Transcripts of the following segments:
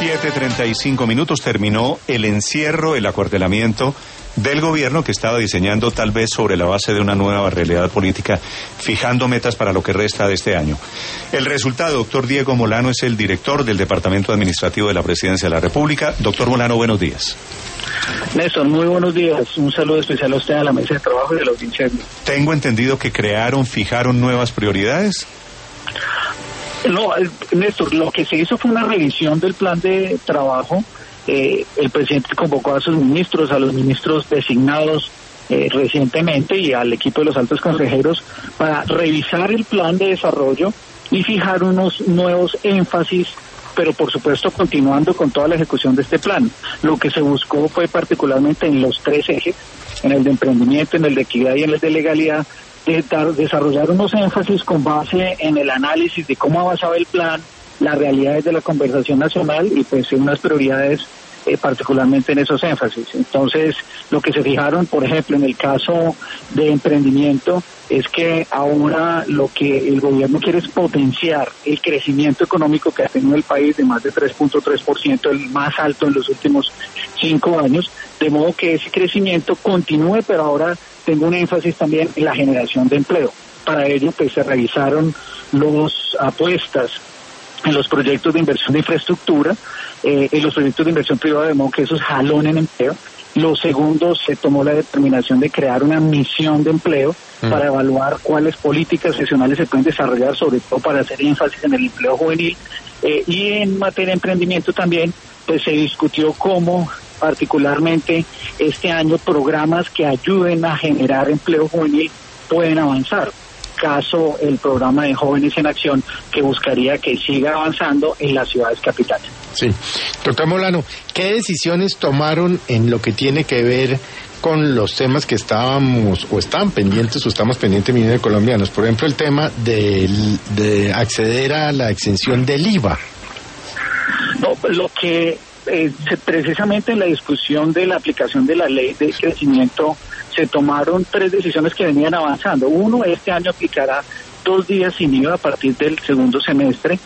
7:35 terminó el encierro, el acuartelamiento del gobierno que estaba diseñando tal vez sobre la base de una nueva realidad política, fijando metas para lo que resta de este año. El resultado, doctor Diego Molano, es el director del Departamento Administrativo de la Presidencia de la República. Doctor Molano, buenos días. Néstor, muy buenos días. Un saludo especial a usted, a la mesa de trabajo y a la audiencia. Tengo entendido que fijaron nuevas prioridades. No, Néstor, lo que se hizo fue una revisión del plan de trabajo. El presidente convocó a sus ministros, a los ministros designados recientemente y al equipo de los altos consejeros para revisar el plan de desarrollo y fijar unos nuevos énfasis, pero por supuesto continuando con toda la ejecución de este plan. Lo que se buscó fue particularmente en los tres ejes, en el de emprendimiento, en el de equidad y en el de legalidad, desarrollar unos énfasis con base en el análisis de cómo avanzaba el plan, las realidades de la conversación nacional y pues unas prioridades particularmente en esos énfasis. Entonces, lo que se fijaron, por ejemplo, en el caso de emprendimiento, es que ahora lo que el gobierno quiere es potenciar el crecimiento económico que ha tenido el país de más de 3.3%, el más alto en los últimos 5 años, de modo que ese crecimiento continúe, pero ahora tengo un énfasis también en la generación de empleo. Para ello, pues se revisaron las apuestas en los proyectos de inversión de infraestructura, en los proyectos de inversión privada, de modo que esos jalonen empleo. Lo segundo, se tomó la determinación de crear una misión de empleo para evaluar cuáles políticas seccionales se pueden desarrollar, sobre todo para hacer énfasis en el empleo juvenil. Y en materia de emprendimiento también, pues se discutió cómo particularmente este año programas que ayuden a generar empleo juvenil pueden avanzar. Caso el programa de Jóvenes en Acción, que buscaría que siga avanzando en las ciudades capitales. Sí. Doctor Molano, ¿qué decisiones tomaron en lo que tiene que ver con los temas que estábamos o están pendientes o estamos pendientes millones de colombianos? Por ejemplo, el tema de acceder a la exención del IVA. No, lo que precisamente en la discusión de la aplicación de la ley de crecimiento se tomaron 3 decisiones que venían avanzando. Uno, este año aplicará 2 días sin IVA a partir del segundo semestre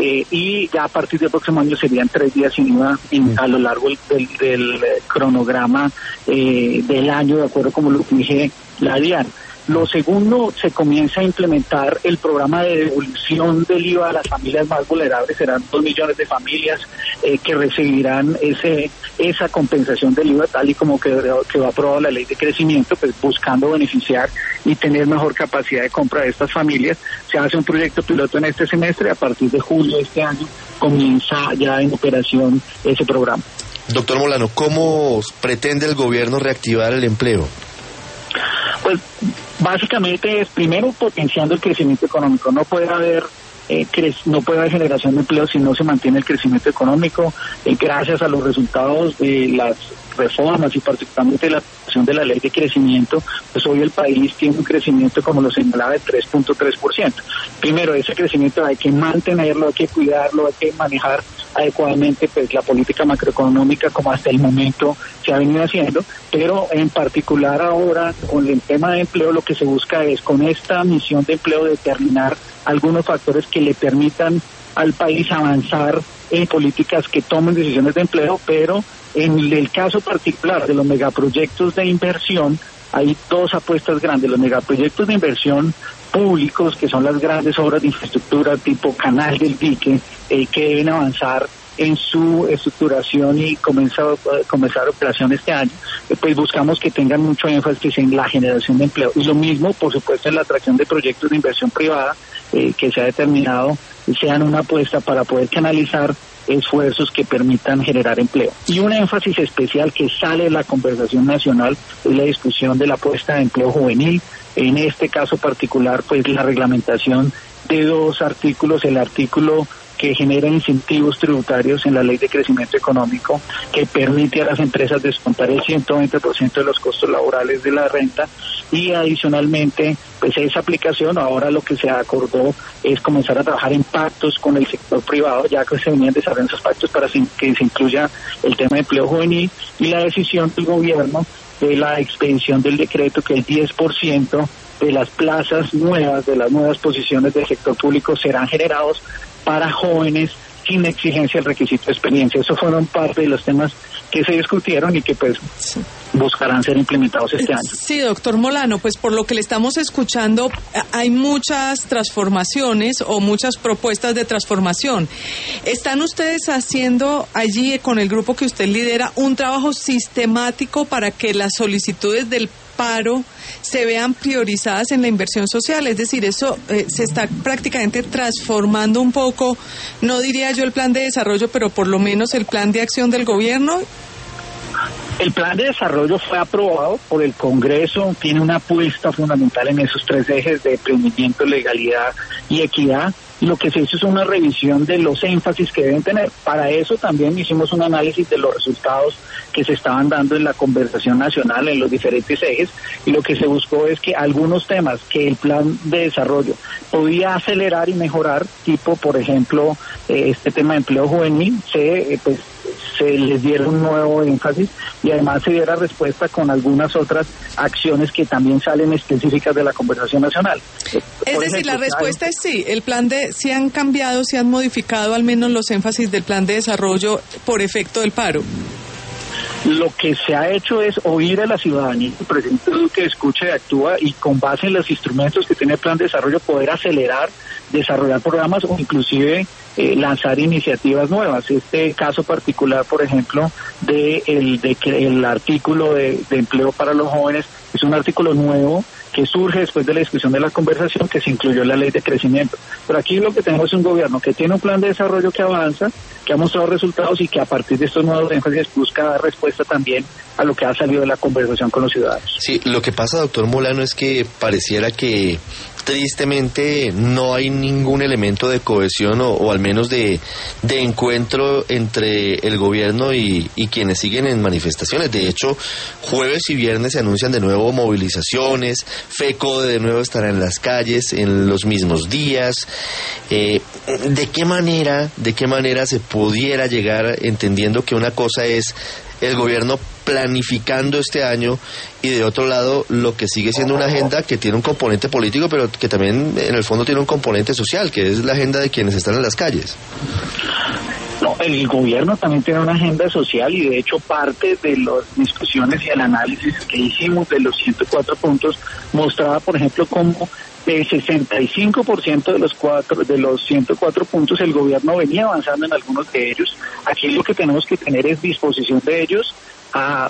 y ya a partir del próximo año serían 3 días sin IVA a lo largo del cronograma del año, de acuerdo como lo dije la DIAN. Lo segundo, se comienza a implementar el programa de devolución del IVA a las familias más vulnerables. Serán 2 millones de familias que recibirán esa compensación del IVA, tal y como quedó aprobada la ley de crecimiento, pues buscando beneficiar y tener mejor capacidad de compra de estas familias. Se hace un proyecto piloto en este semestre. A partir de julio de este año comienza ya en operación ese programa. Doctor Molano, ¿cómo pretende el gobierno reactivar el empleo? Pues básicamente es primero potenciando el crecimiento económico. No puede haber generación de empleo si no se mantiene el crecimiento económico. Gracias a los resultados de las reformas y particularmente la aplicación de la ley de crecimiento, pues hoy el país tiene un crecimiento, como lo señalaba, de 3.3%. Primero, ese crecimiento hay que mantenerlo, hay que cuidarlo, hay que manejar adecuadamente pues la política macroeconómica como hasta el momento se ha venido haciendo, pero en particular ahora con el tema de empleo lo que se busca es con esta misión de empleo determinar algunos factores que le permitan al país avanzar en políticas que tomen decisiones de empleo, pero en el caso particular de los megaproyectos de inversión hay 2 apuestas grandes: los megaproyectos de inversión públicos, que son las grandes obras de infraestructura tipo Canal del Dique, que deben avanzar en su estructuración y comenzar operación este año. Pues buscamos que tengan mucho énfasis en la generación de empleo. Y lo mismo, por supuesto, en la atracción de proyectos de inversión privada, que se ha determinado sean una apuesta para poder canalizar esfuerzos que permitan generar empleo. Y un énfasis especial que sale de la conversación nacional es la discusión de la apuesta de empleo juvenil. En este caso particular, pues la reglamentación de 2 artículos, el artículo que genera incentivos tributarios en la ley de crecimiento económico, que permite a las empresas descontar el 120% de los costos laborales de la renta, y adicionalmente, pues esa aplicación, ahora lo que se acordó es comenzar a trabajar en pactos con el sector privado, ya que se venían desarrollando esos pactos para que se incluya el tema de empleo juvenil, y la decisión del gobierno de la expedición del decreto que el 10% de las plazas nuevas, de las nuevas posiciones del sector público serán generados para jóvenes sin exigencia del requisito de experiencia. Esos fueron parte de los temas que se discutieron y que pues buscarán ser implementados este año. Sí, doctor Molano, pues por lo que le estamos escuchando, hay muchas transformaciones o muchas propuestas de transformación. ¿Están ustedes haciendo allí con el grupo que usted lidera un trabajo sistemático para que las solicitudes del paro se vean priorizadas en la inversión social? Es decir, eso se está prácticamente transformando un poco, no diría yo el plan de desarrollo, pero por lo menos el plan de acción del gobierno. El plan de desarrollo fue aprobado por el Congreso, tiene una apuesta fundamental en esos 3 ejes de emprendimiento, legalidad y equidad. Lo que se hizo es una revisión de los énfasis que deben tener. Para eso también hicimos un análisis de los resultados que se estaban dando en la conversación nacional en los diferentes ejes, y lo que se buscó es que algunos temas que el plan de desarrollo podía acelerar y mejorar, tipo por ejemplo este tema de empleo juvenil, se les diera un nuevo énfasis y además se diera respuesta con algunas otras acciones que también salen específicas de la conversación nacional. Es decir, la respuesta es sí, el plan de, sí han cambiado, sí han modificado al menos los énfasis del plan de desarrollo por efecto del paro. Lo que se ha hecho es oír a la ciudadanía, el presidente Duque escucha y actúa, y con base en los instrumentos que tiene el plan de desarrollo poder acelerar, desarrollar programas o inclusive lanzar iniciativas nuevas. Este caso particular, por ejemplo, de el artículo de empleo para los jóvenes, es un artículo nuevo que surge después de la discusión de la conversación, que se incluyó en la ley de crecimiento. Pero aquí lo que tenemos es un gobierno que tiene un plan de desarrollo que avanza, que ha mostrado resultados y que a partir de estos nuevos énfasis busca dar respuesta también a lo que ha salido de la conversación con los ciudadanos. Sí, lo que pasa, doctor Molano, es que pareciera que tristemente no hay ningún elemento de cohesión o al menos de encuentro entre el gobierno y quienes siguen en manifestaciones. De hecho, jueves y viernes se anuncian de nuevo movilizaciones, FECO de nuevo estará en las calles en los mismos días. ¿De qué manera se pudiera llegar, entendiendo que una cosa es el gobierno planificando este año y de otro lado lo que sigue siendo una agenda que tiene un componente político, pero que también en el fondo tiene un componente social, que es la agenda de quienes están en las calles? No, el gobierno también tiene una agenda social y de hecho parte de las discusiones y el análisis que hicimos de los 104 puntos mostraba, por ejemplo, cómo el 65% de los 104 puntos el gobierno venía avanzando en algunos de ellos. Aquí lo que tenemos que tener es disposición de ellos a...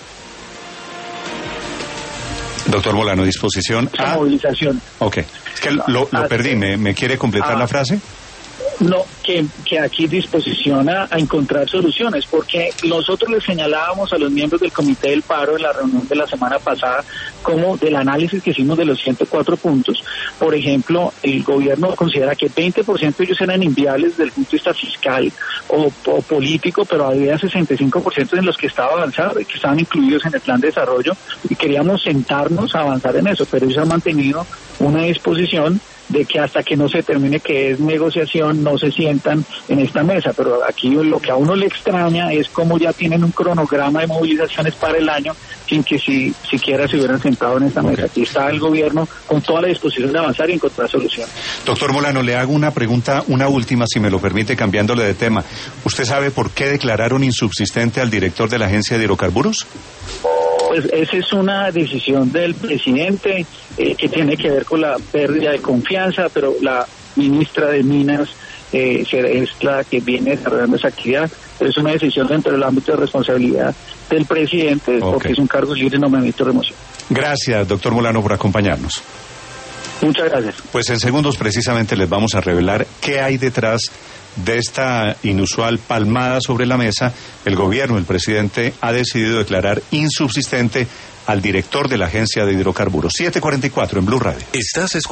Doctor Molano, disposición a... movilización. Ok, es que lo perdí, ¿me quiere completar la frase? No, que aquí disposición a encontrar soluciones, porque nosotros le señalábamos a los miembros del Comité del Paro en la reunión de la semana pasada, como del análisis que hicimos de los 104 puntos, por ejemplo, el gobierno considera que 20% de ellos eran inviables desde el punto de vista fiscal o político, pero había 65% en los que estaba avanzado y que estaban incluidos en el plan de desarrollo, y queríamos sentarnos a avanzar en eso, pero ellos han mantenido una disposición de que hasta que no se termine que es negociación, no se sientan en esta mesa. Pero aquí lo que a uno le extraña es cómo ya tienen un cronograma de movilizaciones para el año sin que siquiera se hubieran sentado en esta mesa. Aquí está el gobierno con toda la disposición de avanzar y encontrar soluciones. Doctor Molano, le hago una pregunta, una última, si me lo permite, cambiándole de tema. ¿Usted sabe por qué declararon insubsistente al director de la Agencia de Hidrocarburos? Pues esa es una decisión del presidente que tiene que ver con la pérdida de confianza, pero la ministra de Minas es la que viene desarrollando esa actividad, pero es una decisión dentro del ámbito de responsabilidad del presidente, porque es un cargo libre y nombramiento de remoción. Gracias, doctor Molano, por acompañarnos. Muchas gracias. Pues en segundos precisamente les vamos a revelar qué hay detrás de esta inusual palmada sobre la mesa. El gobierno, el presidente, ha decidido declarar insubsistente al director de la Agencia de Hidrocarburos. 7:44 en Blue Radio.